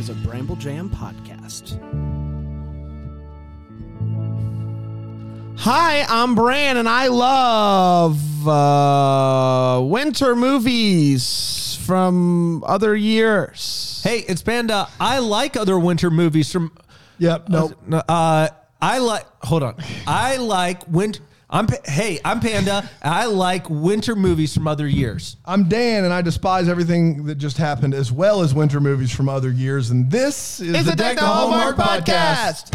is a Bramble Jam podcast. Hi, I'm Bran, and I love winter movies from other years. Hey, it's Panda. I like other winter movies from... Yep, no. Hold on. I like winter... I'm Panda. I like winter movies from other years. I'm Dan, and I despise everything that just happened, as well as winter movies from other years. And this is the Deck the Hallmark podcast.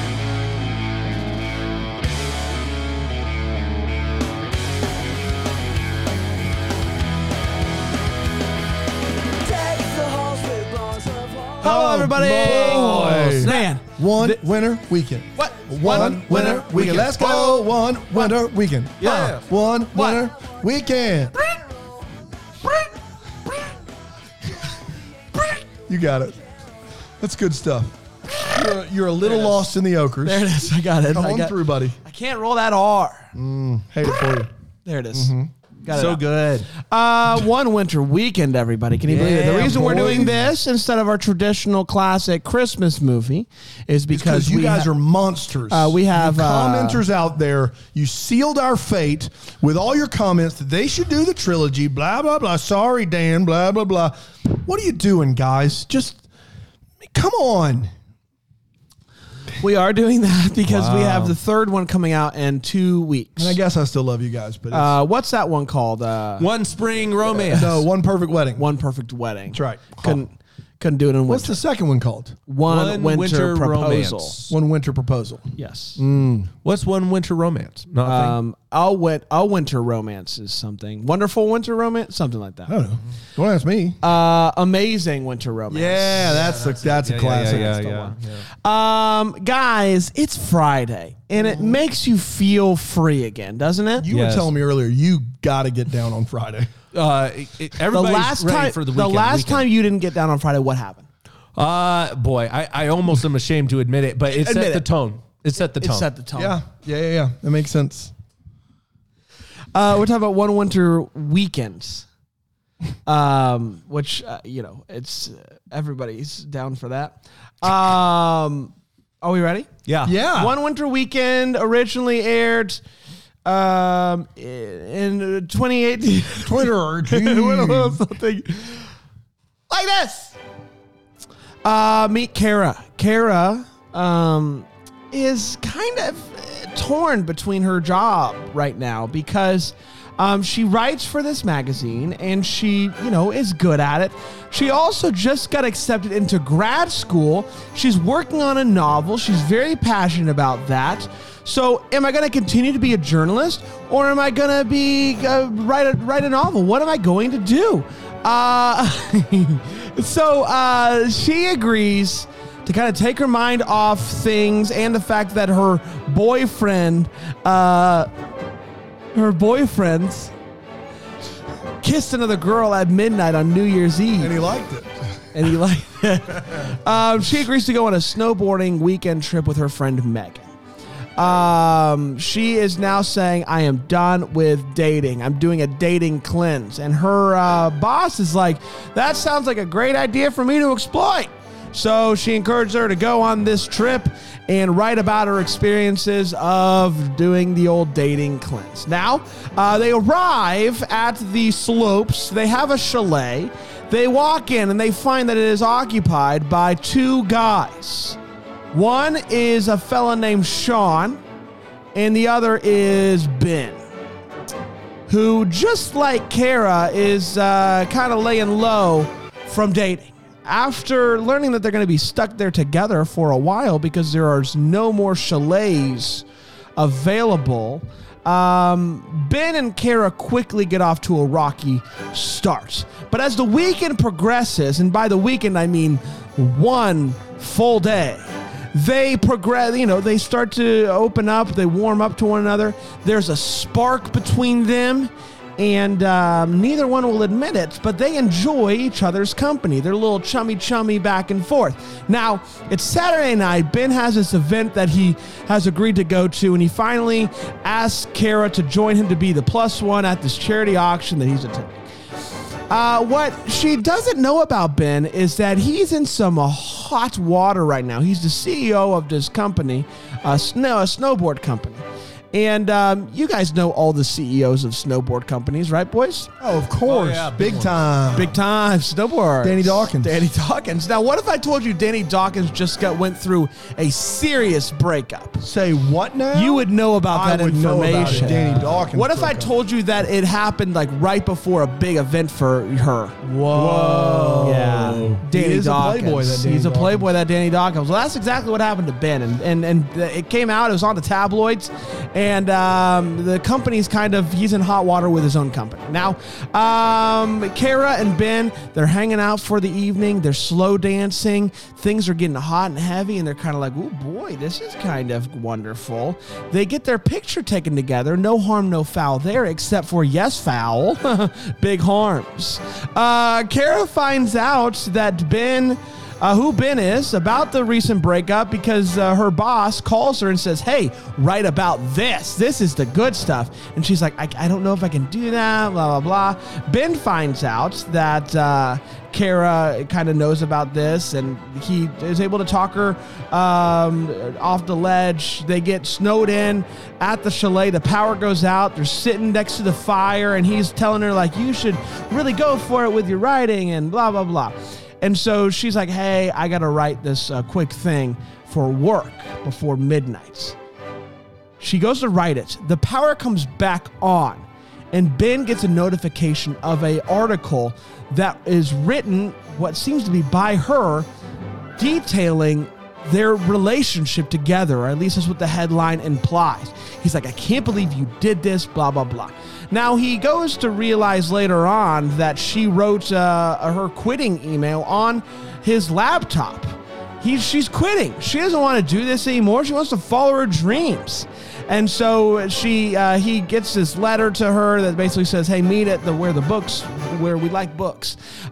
Hello, everybody. Boy. Man, One winter weekend. What? One winter weekend. Let's go. One winter weekend. Yeah. One winter weekend. You got it. That's good stuff. You're a little lost in the ochres. there it is. I got it. Come on through, buddy. I can't roll that R. Hate it for you. There it is. Got it So out. good. One winter weekend, everybody. Can you believe it? The Yeah, reason we're boy. doing this instead of our traditional classic Christmas movie is because you guys are monsters. we have, You commenters out there. You sealed our fate with all your comments that they should do the trilogy. Blah blah blah. Sorry, Dan. Blah blah blah. What are you doing, guys? Just come on. we are doing that because we have the third one coming out in 2 weeks. And I guess I still love you guys, but it's, What's that one called? One Spring Romance. no, One Perfect Wedding. One Perfect Wedding. That's right. Couldn't do it in What's winter. the second one called? One winter proposal. Romance. One Winter Proposal. Yes. What's One Winter Romance? Nothing. I'll winter romance is something. Wonderful winter romance, something like that. I don't know. Don't ask me. Amazing winter romance. Yeah, that's a classic. Yeah, That's the yeah. one. Guys, it's Friday, and it makes you feel free again, doesn't it? You were Yes. telling me earlier you got to get down on Friday. Everybody's ready for the weekend. the last time you didn't get down on Friday, what happened? Boy, I almost am ashamed to admit it, but it Admit set the it. tone. It set the tone. It set the tone. Yeah. That makes sense. We're talking about One Winter Weekends, which it's everybody's down for that. Are we ready? Yeah. One Winter Weekend originally aired in 2018. Twitter. Something like this. Meet Kara. Kara is kind of torn between her job right now because she writes for this magazine and she, is good at it. She also just got accepted into grad school. She's working on a novel. She's very passionate about that. So am I going to continue to be a journalist or am I going to be write a novel? What am I going to do? So she agrees to kind of take her mind off things and the fact that her boyfriends kissed another girl at midnight on New Year's Eve. And he liked it. She agrees to go on a snowboarding weekend trip with her friend Megan. She is now saying, I am done with dating. I'm doing a dating cleanse. And her boss is like, that sounds like a great idea for me to exploit. So she encouraged her to go on this trip and write about her experiences of doing the old dating cleanse. Now, they arrive at the slopes. They have a chalet. They walk in and they find that it is occupied by two guys. One is a fella named Sean, and the other is Ben, who, just like Kara, is kind of laying low from dating. After learning that they're going to be stuck there together for a while because there are no more chalets available, Ben and Kara quickly get off to a rocky start. But as the weekend progresses, and by the weekend I mean one full day, they progress, they start to open up, they warm up to one another. There's a spark between them, and neither one will admit it, but they enjoy each other's company. They're a little chummy back and forth. Now, it's Saturday night. Ben has this event that he has agreed to go to, and he finally asks Kara to join him to be the +1 at this charity auction that he's attending. What she doesn't know about Ben is that he's in some hot water right now. He's the CEO of this company, a snowboard company. And you guys know all the CEOs of snowboard companies, right, boys? Oh, of course. yeah, big time. Big time snowboard. Danny Dawkins. Danny Dawkins. Now, what if I told you Danny Dawkins just went through a serious breakup? Say what now? You would know about that I would know about information. it. Danny Dawkins. What if I broke up. told you that it happened like right before a big event for her? Whoa. Yeah, Danny He is Dawkins. a playboy, that Danny He's a Dawkins. playboy, that Danny Dawkins. Well, that's exactly what happened to Ben, and it came out. It was on the tabloids, and the company's he's in hot water with his own company now. Kara and Ben, they're hanging out for the evening. They're slow dancing. Things are getting hot and heavy, and they're kind of like, "Oh boy, this is kind of wonderful." They get their picture taken together. No harm, no foul there, except for yes, foul, big harms. Kara finds out that Ben. Who Ben is about the recent breakup because her boss calls her and says, "Hey, write about this. This is the good stuff." And she's like, I don't know if I can do that, blah, blah, blah. Ben finds out that Kara kind of knows about this, and he is able to talk her off the ledge. They get snowed in at the chalet. The power goes out. They're sitting next to the fire, and he's telling her, like, you should really go for it with your writing and blah, blah, blah. And so she's like, hey, I got to write this quick thing for work before midnight. She goes to write it. The power comes back on, and Ben gets a notification of an article that is written, what seems to be by her, detailing their relationship together, or at least that's what the headline implies. He's like, I can't believe you did this, blah, blah, blah. Now, he goes to realize later on that she wrote her quitting email on his laptop. She's quitting. She doesn't want to do this anymore. She wants to follow her dreams. And so he gets this letter to her that basically says, hey, meet at where we like books.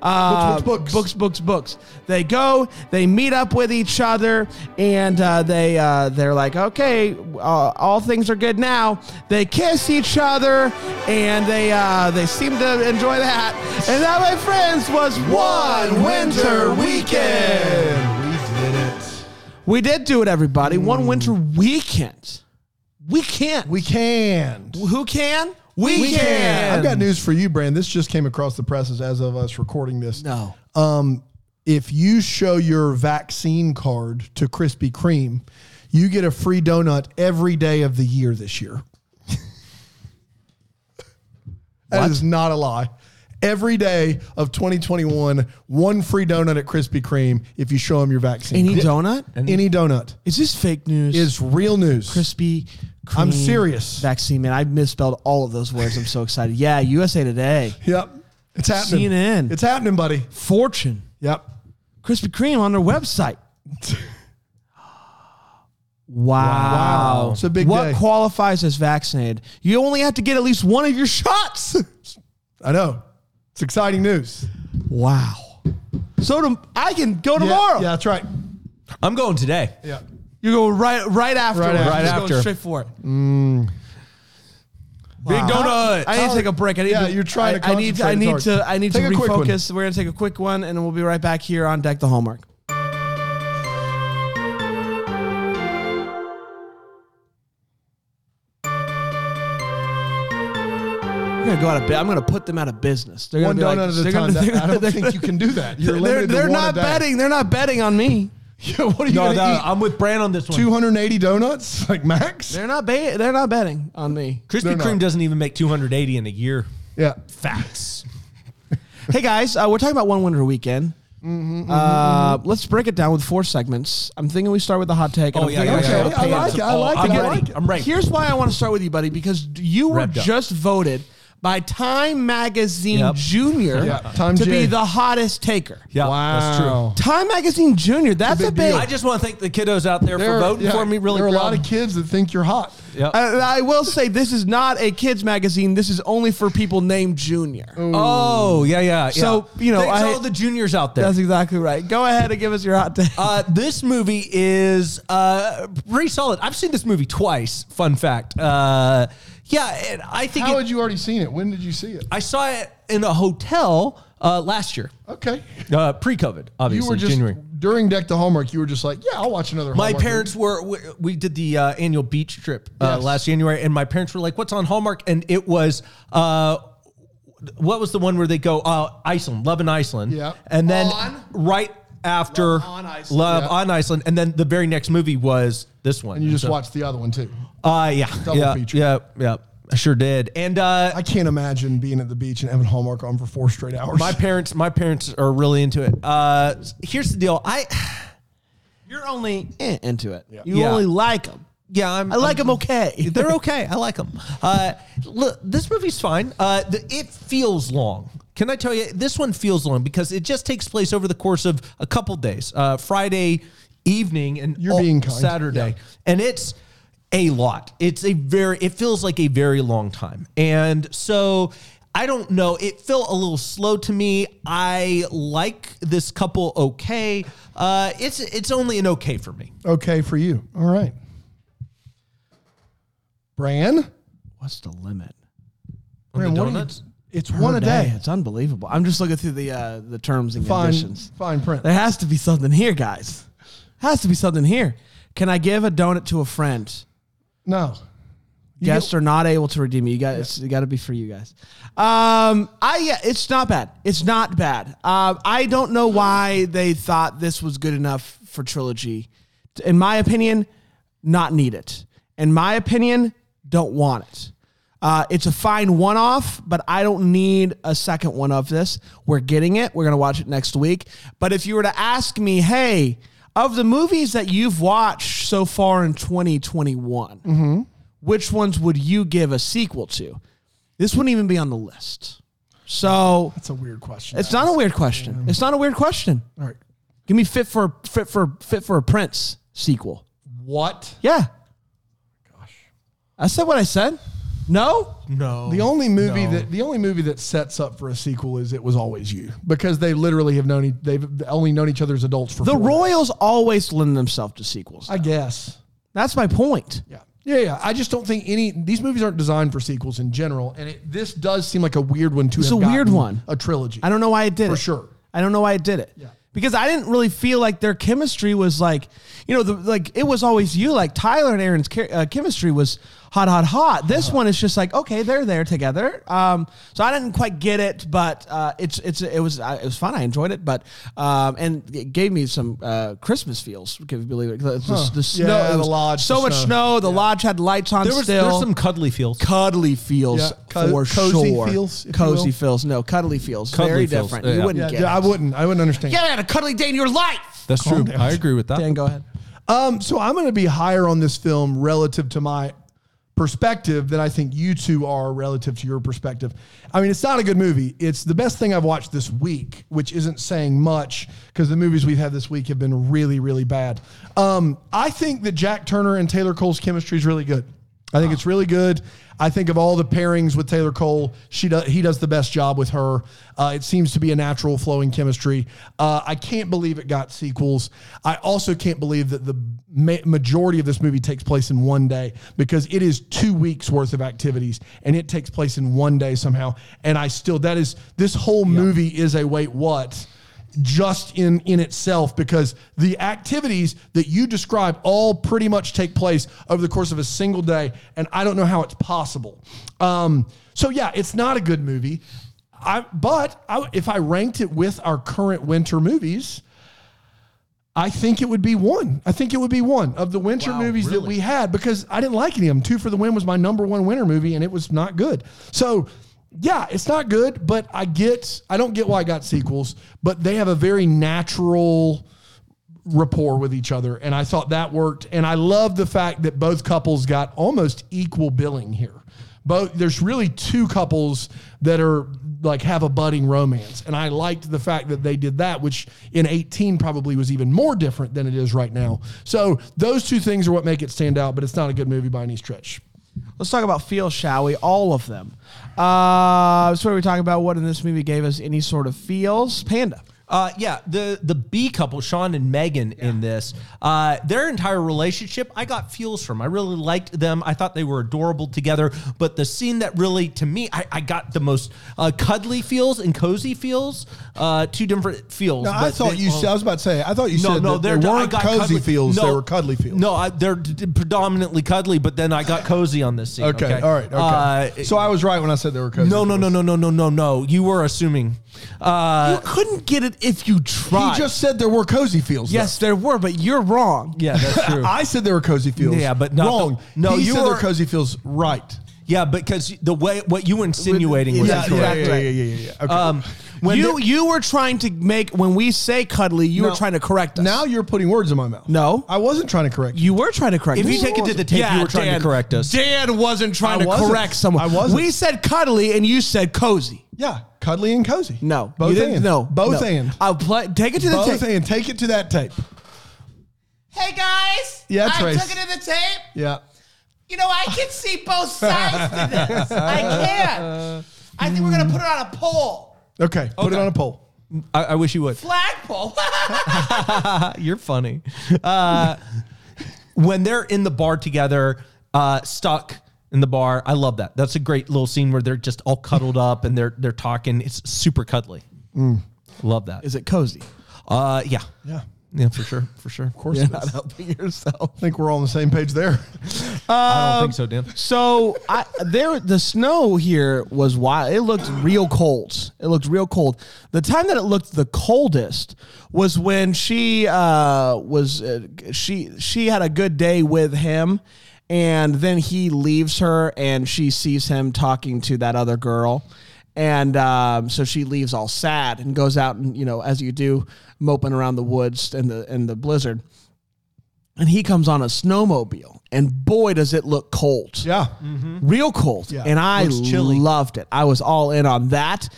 Books. They go, they meet up with each other, and they're like, okay, all things are good now. They kiss each other, and they seem to enjoy that. And that, my friends, was One Winter Weekend. We did it. We did do it, everybody. One Winter Weekend. We can't. We can. Who can? We can. I've got news for you, Brand. This just came across the presses as of us recording this. No. If you show your vaccine card to Krispy Kreme, you get a free donut every day of the year this year. That is not a lie. Every day of 2021, one free donut at Krispy Kreme if you show them your vaccine. Any donut? Any donut. Is this fake news? Is real news. Krispy Kreme. I'm serious. Vaccine, man. I misspelled all of those words. I'm so excited. Yeah, USA Today. Yep. It's happening. CNN. It's happening, buddy. Fortune. Yep. Krispy Kreme on their website. Wow. It's a big What day. qualifies as vaccinated? You only have to get at least one of your shots. I know. It's exciting news. Wow. So I can go tomorrow. Yeah, that's right. I'm going today. Yeah. You go right after. Right after. Right Just after. Going straight for it. Big donut. I need to take a break. You're trying to I need concentrate. to Take a quick one. refocus. We're gonna take a quick one, and then we'll be right back here on Deck the Hallmark. Gonna go out of. I'm gonna put them out of business. They're One gonna be donut like, at a they're time. gonna- I don't think you can do that. You're limited They're to one not a day. betting. They're not betting on me. Yeah, what are you No, going to eat? I'm with Bran on this one. 280 donuts? Like max? They're not. They're not betting on me. Krispy They're Kreme not. doesn't even make 280 in a year. Yeah. Facts. Hey guys, we're talking about One Winter Weekend. Let's break it down with 4 segments. I'm thinking we start with the hot take. and Oh, I'm yeah, thinking we yeah, start yeah. with I like Panda. it. I like I'm it. I ready. like it. I'm ready. Here's why I want to start with you, buddy, because you were Revved up. just voted by Time Magazine Yep. Junior Yeah, Time to J. be the hottest taker. Yeah, that's true. Time Magazine Junior, that's It's a a big big. deal. I just want to thank the kiddos out there for voting for me. Really there are a proud. lot of kids that think you're hot. Yep. I will say this is not a kids magazine. This is only for people named Junior. Oh, yeah. So, you know, thanks to all the juniors out there. That's exactly right. Go ahead and give us your hot take. This movie is pretty solid. I've seen this movie twice. Fun fact. Yeah, and I think How had you already seen it? When did you see it? I saw it in a hotel Last year. Okay. Pre-COVID, obviously. You were just, January. during Deck the Hallmark, you were just like, yeah, I'll watch another My Hallmark parents we did the annual beach trip last January, and my parents were like, what's on Hallmark? And it was, what was the one where they go, Iceland, Love in Iceland. Yeah. And then right after Love on Iceland. And then the very next movie was this one. And you just watched the other one too. Double feature. Yeah. I sure did. And I can't imagine being at the beach and having Hallmark on for 4 straight hours. my parents are really into it. Here's the deal. You're only into it. Yeah. You only like them. Yeah, I like them okay. They're okay. I like them. Look, this movie's fine. It feels long. Can I tell you, this one feels long because it just takes place over the course of a couple days. Friday evening and You're being kind. Saturday. Yeah. And it's a lot. It feels like a very long time. And so I don't know. It felt a little slow to me. I like this couple okay. It's only an okay for me. Okay for you. All right. Bran? What's the limit? Bran, the what do you- donuts? It's one a day. It's unbelievable. I'm just looking through the terms and conditions. Fine print. There has to be something here, guys. Has to be something here. Can I give a donut to a friend? No. Guests are not able to redeem it. You got It's got to be for you guys. It's not bad. It's not bad. I don't know why they thought this was good enough for Trilogy. In my opinion, not need it. In my opinion, don't want it. It's a fine one-off, but I don't need a second one of this. We're getting it. We're going to watch it next week. But if you were to ask me, hey, of the movies that you've watched so far in 2021, which ones would you give a sequel to? This wouldn't even be on the list. So That's a weird question. it's not a weird question. It's not a weird question. All right. Give me Fit for a Prince sequel. What? Yeah. Gosh. I said what I said. No? No. The only movie that sets up for a sequel is It Was Always You, because they literally have they've only known each other as adults for The 4 days. Royals always lend themselves to sequels. I guess. That's my point. Yeah. I just don't think these movies aren't designed for sequels in general, and this does seem like a weird one to It's have a weird gotten one. a trilogy. I don't know why it did it. For sure. I don't know why it did it. Yeah. Because I didn't really feel like their chemistry was like, It Was Always You. Like Tyler and Aaron's chemistry was hot. This one is just like, okay, they're there together. So I didn't quite get it, but it was fun. I enjoyed it, but and it gave me some Christmas feels. Can you believe it? The snow, Yeah, it was the lodge, so the much snow. snow. The lodge had lights on There's still. some cuddly feels. Cuddly feels Yeah, for cozy sure. feels, if you Cozy will. feels. No, cuddly feels. Cuddly Very feels, different. yeah. You wouldn't get it. I wouldn't understand. You haven't had a cuddly day in your life. That's Calm true. down. I agree with that. Dan, go ahead. So I'm going to be higher on this film relative to my perspective than I think you two are relative to your perspective. I mean, it's not a good movie. It's the best thing I've watched this week, which isn't saying much because the movies we've had this week have been really, really bad. I think that Jack Turner and Taylor Cole's chemistry is really good. I think it's really good. I think of all the pairings with Taylor Cole, he does the best job with her. It seems to be a natural flowing chemistry. I can't believe it got sequels. I also can't believe that the majority of this movie takes place in one day, because it is 2 weeks worth of activities and it takes place in one day somehow. And this whole movie is a wait, what? Just in itself, because the activities that you describe all pretty much take place over the course of a single day, and I don't know how it's possible. So yeah, it's not a good movie. If I ranked it with our current winter movies, I think it would be one. I think it would be one of the winter movies that we had, because I didn't like any of them. 2 for the Win was my number 1 winter movie, and it was not good. So yeah, it's not good, but I don't get why I got sequels, but they have a very natural rapport with each other, and I thought that worked. And I love the fact that both couples got almost equal billing here. There's really 2 couples that are like have a budding romance, and I liked the fact that they did that, which in 2018 probably was even more different than it is right now. So those 2 things are what make it stand out, but it's not a good movie by any stretch. Let's talk about feels, shall we? All of them. So are we talking about what in this movie gave us any sort of feels? Panda. Yeah, the B couple, Sean and Megan, in this, their entire relationship, I got feels from. I really liked them. I thought they were adorable together. But the scene that really, to me, I got the most cuddly feels and cozy feels. Two different feels. No, I thought I was about to say. I thought you said no, they weren't cozy feels. They were cuddly feels. No, they're predominantly cuddly. But then I got cozy on this scene. Okay, all right. Okay. So I was right when I said they were cozy. No. You were assuming. You couldn't get it if you tried. He just said there were cozy feels. Yes, there were, but you're wrong. Yeah, that's true. I said there were cozy feels. Yeah, but not wrong. No, he you said were they're cozy feels. Right. Yeah, because the way what you were insinuating was incorrect. Yeah. Okay. When You were trying to make, when we say cuddly, you were trying to correct us. Now you're putting words in my mouth. No. I wasn't trying to correct you. You were trying to correct if us. you take it to the tape, you were trying to correct us. Dan wasn't trying I to wasn't. correct someone. I wasn't. We said cuddly and you said cozy. Yeah, cuddly and cozy. No. Both you didn't- and. No. Both no. and. I'll play. Take it to the Both tape. and. Take it to that tape. Hey guys! Yeah, I Trace. took it to the tape. Yeah. You know, I can see both sides to this. I can. I think we're gonna put it on a poll. Okay. Put it on a poll. I wish you would. Flagpole. You're funny. When they're in the bar together, stuck in the bar, I love that. That's a great little scene where they're just all cuddled up and they're talking. It's super cuddly. Love that. Is it cozy? Yeah. Yeah, for sure. Of course You're it not is. helping yourself. I think we're all on the same page there. I don't think so, Dan. So the snow here was wild. It looked real cold. The time that it looked the coldest was when she she had a good day with him, and then he leaves her, and she sees him talking to that other girl, and so she leaves all sad and goes out and, as you do, moping around the woods in the blizzard. And he comes on a snowmobile, and boy, does it look cold. Yeah. Real cold. Yeah. And I Looks chilly. loved it. I was all in on that.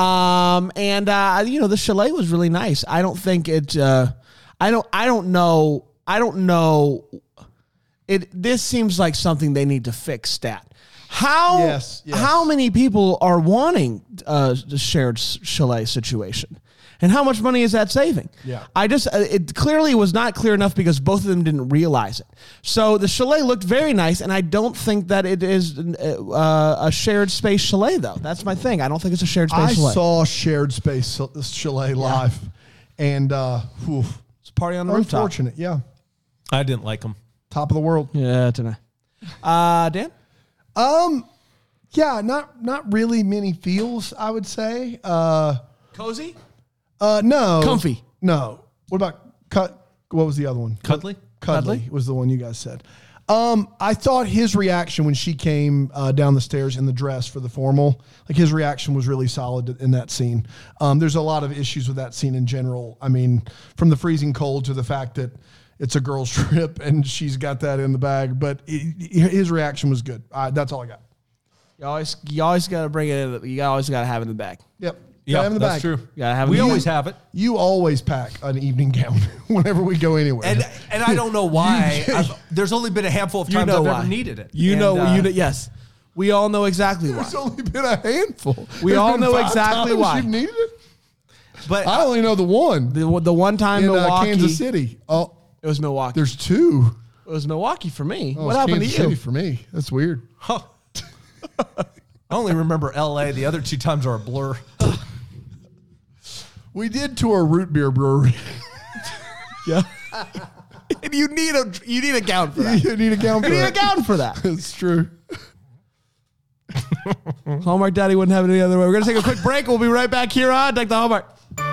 The chalet was really nice. I don't think it, I don't know. This seems like something they need to fix, Stat. Yes. How many people are wanting the shared chalet situation? And how much money is that saving? Yeah. It clearly was not clear enough because both of them didn't realize it. So the chalet looked very nice, and I don't think that it is a shared space chalet, though. That's my thing. I don't think it's a shared space chalet. I saw shared space chalet live, and It's a party on the rooftop. unfortunate. Yeah. I didn't like them. Top of the world. Yeah, tonight. Dan? Yeah, not really many feels, I would say. Cozy? No. Comfy. No. What about what was the other one? Cuddly? Cuddly was the one you guys said. I thought his reaction when she came down the stairs in the dress for the formal, like his reaction was really solid in that scene. There's a lot of issues with that scene in general. I mean, from the freezing cold to the fact that it's a girl's trip and she's got that in the bag, but his reaction was good. That's all I got. You always got to bring it in. You always got to have it in the bag. Yep. Yeah, in the that's bag. true. You gotta have it We in the always bag. have it. You always pack an evening gown whenever we go anywhere. And I don't know why. There's only been a handful of times I've ever needed it. Yes. We all know exactly why. There's only been a handful. We There's all been know 5 exactly times why. You've needed it. But I only know the one The one time in Milwaukee, Kansas City. Oh, it was Milwaukee. there's 2. It was Milwaukee for me. Oh, What it's happened Kansas to you? City for me. That's weird. I only remember L.A. The other 2 times are a blur. We did tour a root beer brewery. Yeah. And you need a gown for that. You need a gown for You need a that. gown for that. It's true. Hallmark Daddy wouldn't have it any other way. We're gonna take a quick break. We'll be right back here on Deck the Hallmark.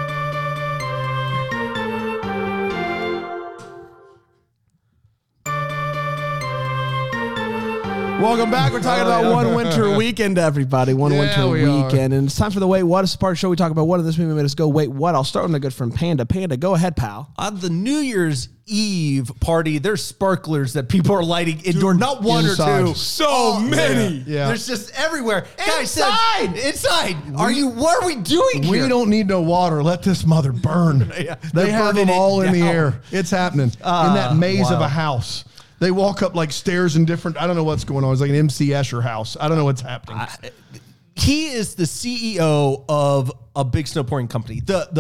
Welcome back. We're talking about One Winter Weekend, everybody. One Winter we are. Weekend. And it's time for the Wait What. It's a part of the show we talk about what in this movie made us go, wait, what? I'll start with my good friend Panda. Panda, go ahead, pal. On the New Year's Eve party, there's sparklers that people are lighting indoor. Not one inside. or 2. So many. Yeah. There's just everywhere. Inside! Inside. What are we doing We here? don't need no water. Let this mother burn. Yeah, They they're have burning them it all in the down. air. It's happening in that maze of wow. a house. They walk up like stairs in different. I don't know what's going on. It's like an MC Escher house. I don't know what's happening. he is the CEO of a big snowboarding company.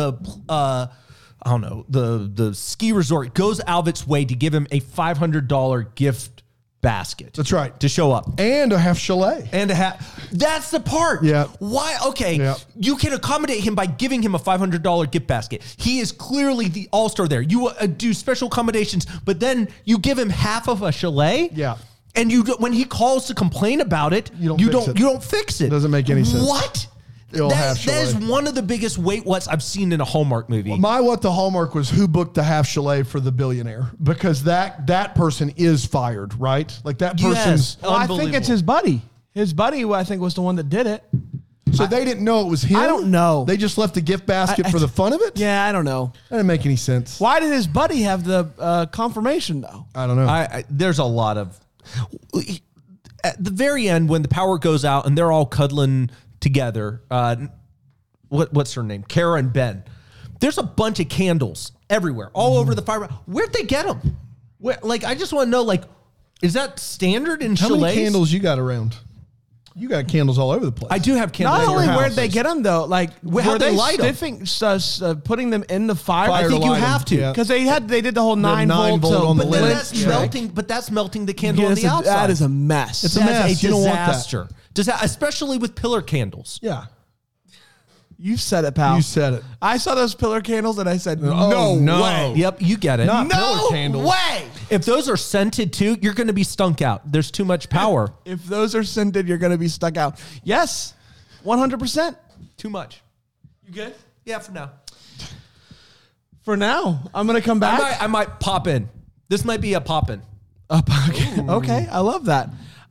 I don't know, the ski resort goes out of its way to give him a $500 gift basket. That's right. To show up. And a half chalet. And that's the part. Yeah. Why? Okay. Yeah. You can accommodate him by giving him a $500 gift basket. He is clearly the all-star there. You do special accommodations, but then you give him half of a chalet. Yeah. And when he calls to complain about it, you don't fix it. Doesn't make any sense. What? That is one of the biggest wait whats I've seen in a Hallmark movie. My what the Hallmark was who booked the half chalet for the billionaire, because that person is fired, right? Like that person's. Well, I think it's his buddy. His buddy, I think, was the one that did it. So they didn't know it was him? I don't know. They just left the gift basket for the fun of it? Yeah, I don't know. That didn't make any sense. Why did his buddy have the confirmation, though? I don't know. There's a lot of... At the very end, when the power goes out and they're all cuddling together, what's her name? Kara and Ben. There's a bunch of candles everywhere, all over the fire. Where'd they get them? I just want to know, is that standard in How chalets? many candles you got around? You got candles all over the place. I do have candles. Not at only your where'd house. they get them, though, How'd they light 'em? Putting them in the fire? I think you have to. Because they did the whole 9 9 volt volt on the but lid. then That's melting. But that's melting the candle on the outside. That is a mess. It's a mess. A You don't want that. disaster. Especially with pillar candles. Yeah. You said it, pal. You said it. I saw those pillar candles and I said, Oh, no. way. Yep, you get it. Not pillar No candles. way. If those are scented too, you're going to be stunk out. There's too much power. If those are scented, you're going to be stuck out. Yes, 100%. Too much. You good? Yeah, for now. For now, I'm going to come back. I might pop in. This might be a pop in. Okay, I love that.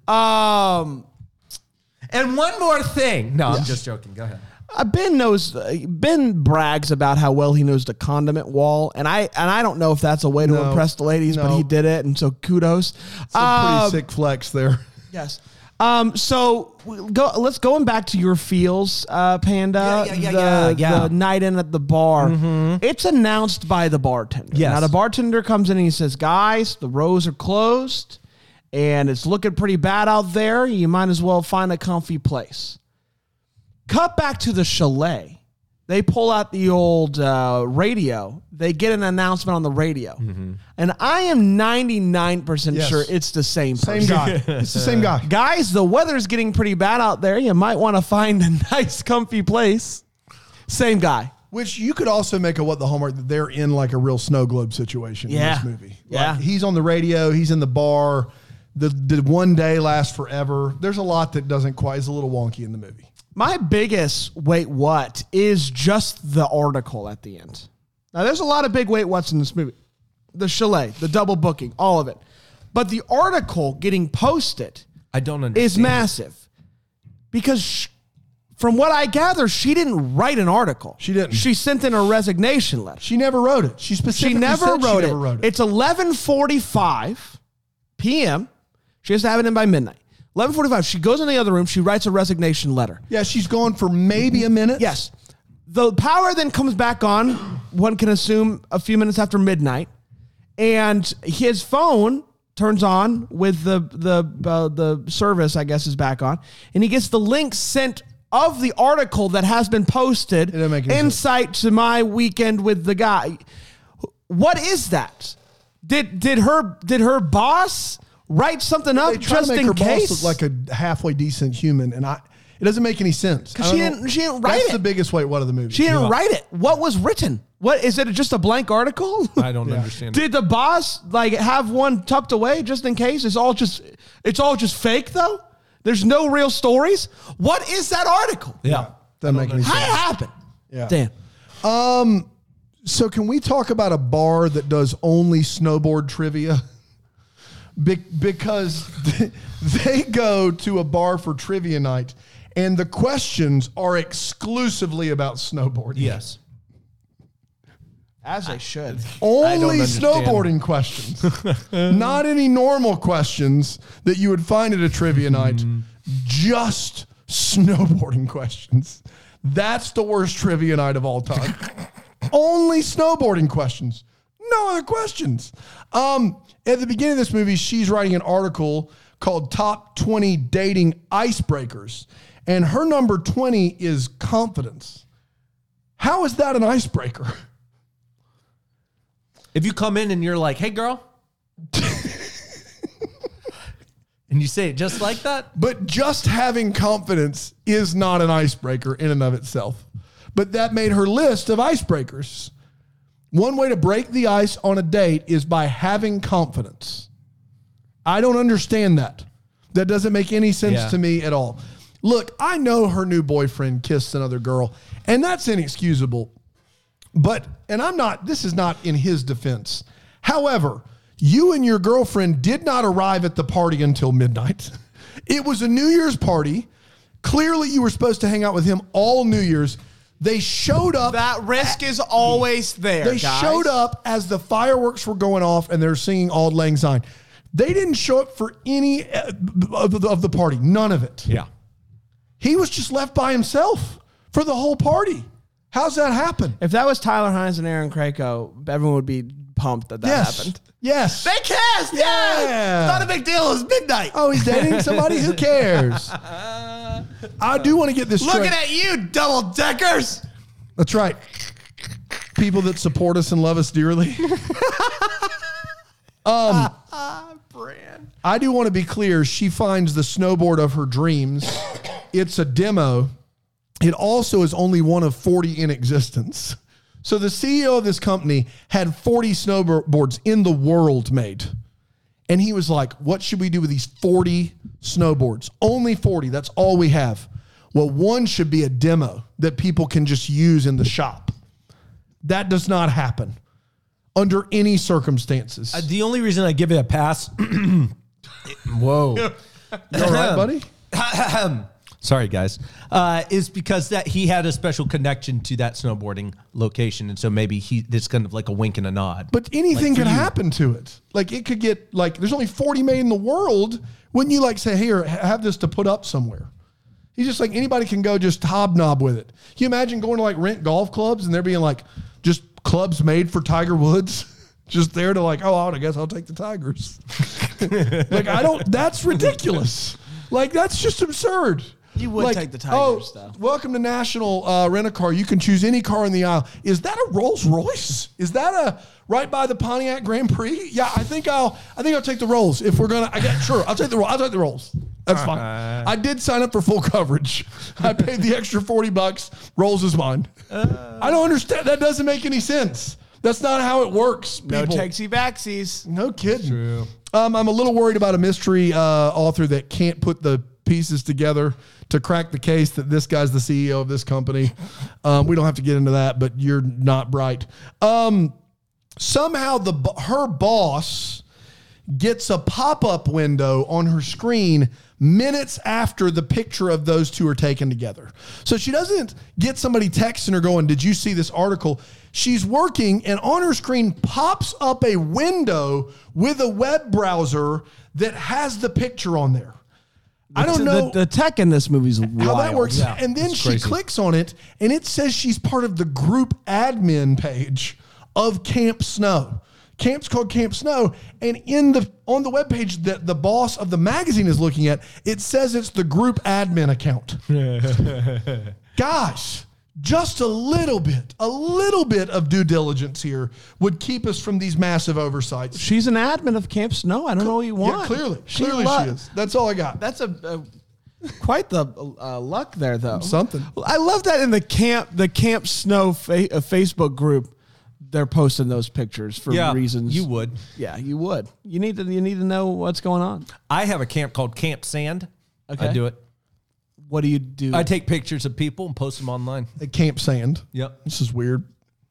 And one more thing. No, I'm just joking. Go ahead. Ben brags about how well he knows the condiment wall, and I don't know if that's a way to impress the ladies, but he did it, and so kudos. It's a pretty sick flex there. Yes. So let's going back to your feels, Panda. The night in at the bar. It's announced by the bartender. Yes. Now the bartender comes in and he says, "Guys, the rows are closed, and it's looking pretty bad out there. You might as well find a comfy place." Cut back to the chalet. They pull out the old radio. They get an announcement on the radio. And I am 99% sure it's the same person. Same guy. It's the same guy. Guys, the weather's getting pretty bad out there. You might want to find a nice, comfy place. Same guy. Which you could also make a what the Hallmark that they're in like a real snow globe situation in this movie. Yeah. Like he's on the radio. He's in the bar. The one day lasts forever. There's a lot that doesn't quite is a little wonky in the movie. My biggest wait what is just the article at the end. Now, there's a lot of big wait what's in this movie. The chalet, the double booking, all of it. But the article getting posted I don't understand. is massive. Because from what I gather, she didn't write an article. She didn't. She sent in a resignation letter. She never wrote it. She specifically She said never she wrote wrote it. It's 11:45 p.m. She has to have it in by midnight. 11:45. She goes in the other room. She writes a resignation letter. Yeah, she's gone for maybe a minute. Yes. The power then comes back on, one can assume a few minutes after midnight, and his phone turns on with the service, I guess, is back on, and he gets the link sent of the article that has been posted. It doesn't make any Insight to my weekend with the guy. What is that? Did her boss write something up They try just to make in her case? boss look like a halfway decent human, and it doesn't make any sense. Because she didn't write That's it. the biggest wait what of the movie. She didn't write it. What was written? What is it? Just a blank article? I don't understand. Did the boss have one tucked away just in case? It's all just fake though. There's no real stories. What is that article? Yeah. Doesn't make any How sense. it happened? Yeah. Dan. So can we talk about a bar that does only snowboard trivia? Because they go to a bar for trivia night, and the questions are exclusively about snowboarding. Yes. As they should. Only understand. snowboarding questions. Not any normal questions that you would find at a trivia night. Just snowboarding questions. That's the worst trivia night of all time. Only snowboarding questions. No other questions. At the beginning of this movie, she's writing an article called Top 20 Dating Icebreakers. and her number 20 is confidence. How is that an icebreaker? If you come in and you're like, hey, girl. And you say it just like that? But just having confidence is not an icebreaker in and of itself. But that made her list of icebreakers. One way to break the ice on a date is by having confidence. I don't understand that. That doesn't make any sense to me at all. Look, I know her new boyfriend kissed another girl, and that's inexcusable. But, and this is not in his defense. However, you and your girlfriend did not arrive at the party until midnight. It was a New Year's party. Clearly, you were supposed to hang out with him all New Year's. They showed up. That risk is always there. They guys. showed up as the fireworks were going off and they're singing Auld Lang Syne. They didn't show up for any of the party. None of it. Yeah. He was just left by himself for the whole party. How's that happen? If that was Tyler Hines and Aaron Krakow, everyone would be pumped that happened. Yes. They kissed. Yeah. Not a big deal. It was midnight. Oh, he's dating somebody? Who cares? I do want to get this straight. Looking at you, double deckers. That's right. People that support us and love us dearly. Brand. I do want to be clear. She finds the snowboard of her dreams. It's a demo. It also is only one of 40 in existence. So the CEO of this company had 40 snowboards in the world made. And he was like, what should we do with these 40 snowboards? Only 40. That's all we have. Well, one should be a demo that people can just use in the shop. That does not happen under any circumstances. The only reason I give it a pass. Whoa. You all right, buddy? Sorry, guys. Is because that he had a special connection to that snowboarding location. And so maybe it's kind of like a wink and a nod. But anything could happen to it. Like it could get there's only 40 made in the world. Wouldn't you say, here, have this to put up somewhere? He's just like, anybody can go just hobnob with it. Can you imagine going to rent golf clubs and there being just clubs made for Tiger Woods? Just there to I guess I'll take the Tigers. That's ridiculous. That's just absurd. You would take the Tigers, though. Welcome to National Rent-A-Car. You can choose any car in the aisle. Is that a Rolls Royce? Is that right by the Pontiac Grand Prix? Yeah, I think I'll take the Rolls if we're gonna. I'll take the Rolls. I'll take the Rolls. That's fine. I did sign up for full coverage. I paid the extra $40. Rolls is mine. I don't understand. That doesn't make any sense. That's not how it works. People. No takesy backsies. No kidding. True. I'm a little worried about a mystery author that can't put the pieces together to crack the case that this guy's the CEO of this company. We don't have to get into that, but you're not bright. Somehow her boss gets a pop-up window on her screen minutes after the picture of those two are taken together. So she doesn't get somebody texting her going, did you see this article? She's working and on her screen pops up a window with a web browser that has the picture on there. I don't know. The tech in this movie is wild. How that works. Yeah, and then she crazy. clicks on it and it says she's part of the group admin page of Camp Snow. Camp's called Camp Snow, and on the webpage that the boss of the magazine is looking at, it says it's the group admin account. Gosh, just a little bit of due diligence here would keep us from these massive oversights. She's an admin of Camp Snow. I don't know what you want. Yeah, clearly she is. That's all I got. That's quite the luck there, though. Something. I love that in the Camp Snow Facebook group. They're posting those pictures for reasons. You would. Yeah, you would. You need to know what's going on. I have a camp called Camp Sand. Okay. I do it. What do you do? I take pictures of people and post them online. At Camp Sand. Yep. This is weird.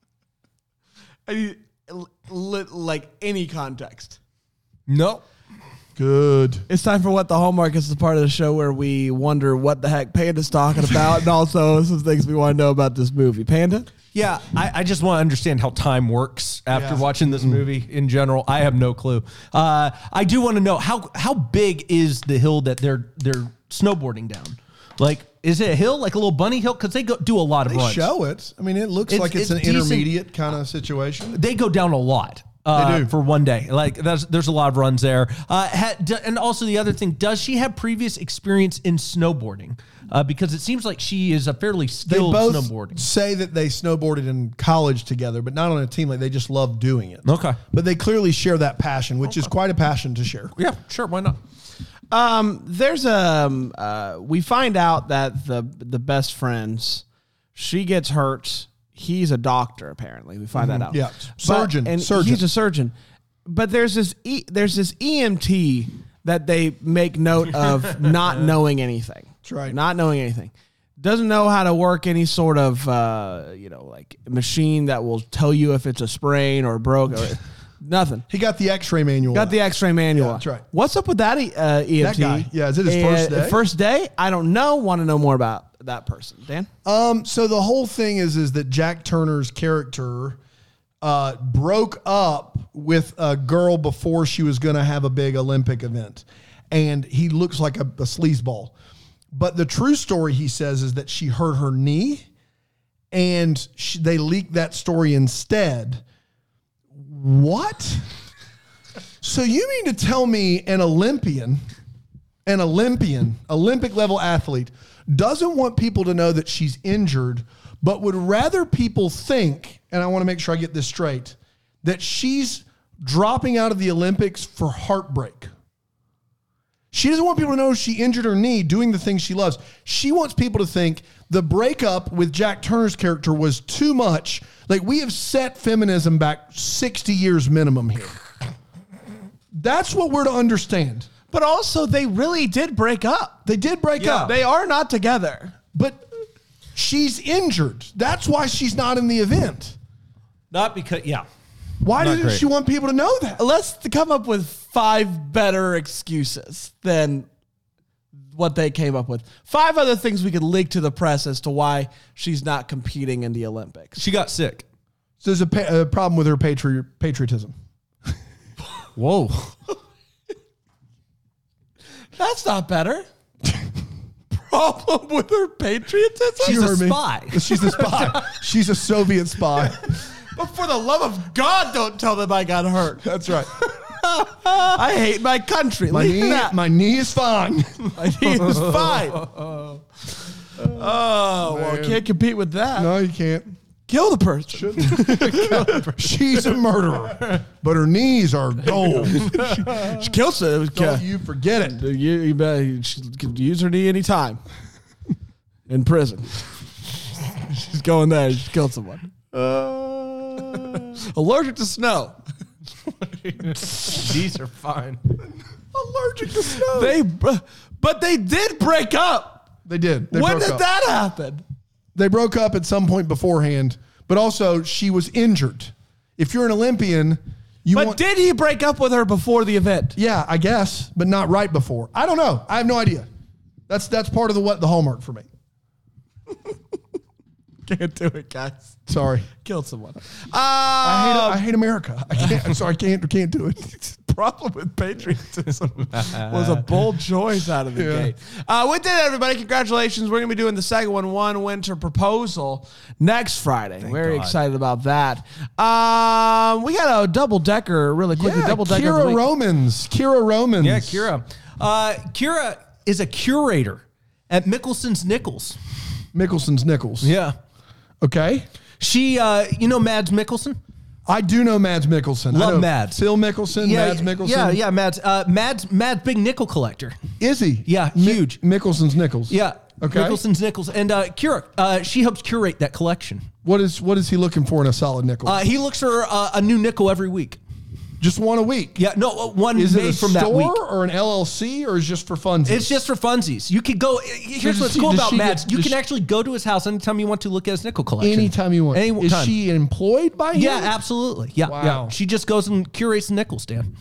Like any context. No. Good. It's time for What the Hallmark. It's the part of the show where we wonder what the heck Panda's talking about and also some things we want to know about this movie. Panda? Yeah, I just want to understand how time works after watching this movie in general. I have no clue. I do want to know how big is the hill that they're snowboarding down? Is it a hill, like a little bunny hill? Because they do a lot of runs. They show it. I mean, it looks like it's an decent. intermediate kind of situation. They go down a lot. They do. For one day. Like there's a lot of runs there. And also the other thing, does she have previous experience in snowboarding? Because it seems like she is a fairly They skilled both snowboarding. say that they snowboarded in college together, but not on a team. Like they just love doing it. Okay. But they clearly share that passion, which is quite a passion to share. Yeah, sure. Why not? There's we find out that the best friends, she gets hurt. He's a doctor, apparently. We find that out. Yeah. Surgeon. He's a surgeon. But there's this EMT that they make note of not knowing anything. That's right. Not knowing anything. Doesn't know how to work any sort of like machine that will tell you if it's a sprain or broke or nothing. He got the X-ray manual. Got the X-ray manual. Yeah, that's right. What's up with that EMT? That guy. Yeah, is it his first day? First day? I don't know. Want to know more about that person, Dan? So the whole thing is that Jack Turner's character broke up with a girl before she was going to have a big Olympic event, and he looks like a sleazeball. But the true story, he says, is that she hurt her knee, and they leaked that story instead. What? So you mean to tell me an Olympic level athlete doesn't want people to know that she's injured, but would rather people think, and I want to make sure I get this straight, that she's dropping out of the Olympics for heartbreak. She doesn't want people to know she injured her knee doing the things she loves. She wants people to think the breakup with Jack Turner's character was too much. Like, we have set feminism back 60 years minimum here. That's what we're to understand. But also, they really did break up. They did break up. They are not together. But she's injured. That's why she's not in the event. Not because, yeah. Why Not didn't great. she want people to know that? Let's come up with 5 better excuses than what they came up with. 5 other things we could leak to the press as to why she's not competing in the Olympics. She got sick. So there's a problem with her patriotism. Whoa. That's not better. Problem with her patriotism? She's You a heard me. spy. She's a spy. She's a Soviet spy. But for the love of God, don't tell them I got hurt. That's right. I hate my country. Leave that. My knee is fine. My knee is fine. Oh, well, can't compete with that. No, you can't. Kill the person. She's a murderer, but her knees are gold. She kills it. Don't you forget it. You bet she could use her knee anytime. In prison. She's going there. She killed someone. Allergic to snow. These are fine. Allergic to snow. But they did break up. They did. They When broke did up. that happen? They broke up at some point beforehand, but also she was injured. If you're an Olympian, But did he break up with her before the event? Yeah, I guess, but not right before. I don't know. I have no idea. That's part of the hallmark for me. Can't do it, guys. Sorry. Killed someone. I hate America. I can't. I'm sorry. I can't do it. Problem with patriotism was a bold choice out of the gate. With that, everybody, congratulations. We're going to be doing the second one Winter Proposal, next Friday. Very excited about that. We got a double-decker really quickly. Yeah, Double-decker of the Kira week. Romans. Kira Romans. Yeah, Kira. Kira is a curator at Mickelson's Nichols. Mickelson's Nichols. Yeah. Okay. She, Mads Mikkelsen? I do know Mads Mikkelsen. Love I know Mads. Phil Mickelson, Mads Mikkelsen. Yeah, Mads. Mads, big nickel collector. Is he? Yeah, huge. Mickelson's Nichols. Yeah. Okay. Mickelson's Nichols. And Kira, she helps curate that collection. What is he looking for in a solid nickel? He looks for a new nickel every week. Just one a week. Yeah, no, one Is it made a from that week. store or an LLC or is it just for funsies? It's just for funsies. You could go. Here's what's cool about Mads. You can actually go to his house anytime you want to look at his nickel collection. Anytime you want. Anytime. Is she employed by him? Yeah, absolutely. Yeah, Wow. yeah. She just goes and curates the nickels, Dan.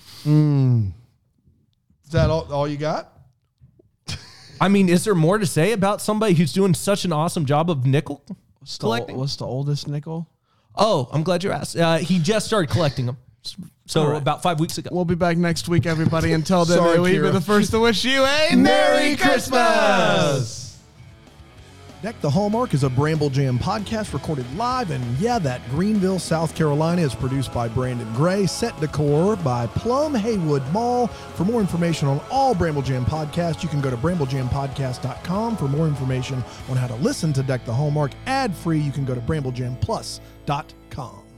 Is that all you got? I mean, is there more to say about somebody who's doing such an awesome job of nickel collecting? What's the oldest nickel? Oh, I'm glad you asked. He just started collecting them. So about 5 weeks ago. We'll be back next week, everybody. Until then, Sorry, may we be Kira. the first to wish you a Merry Christmas. Deck the Hallmark is a Bramble Jam podcast recorded live in, that Greenville, South Carolina. Is produced by Brandon Gray. Set decor by Plum Haywood Mall. For more information on all Bramble Jam podcasts, you can go to bramblejampodcast.com. For more information on how to listen to Deck the Hallmark ad-free, you can go to bramblejamplus.com.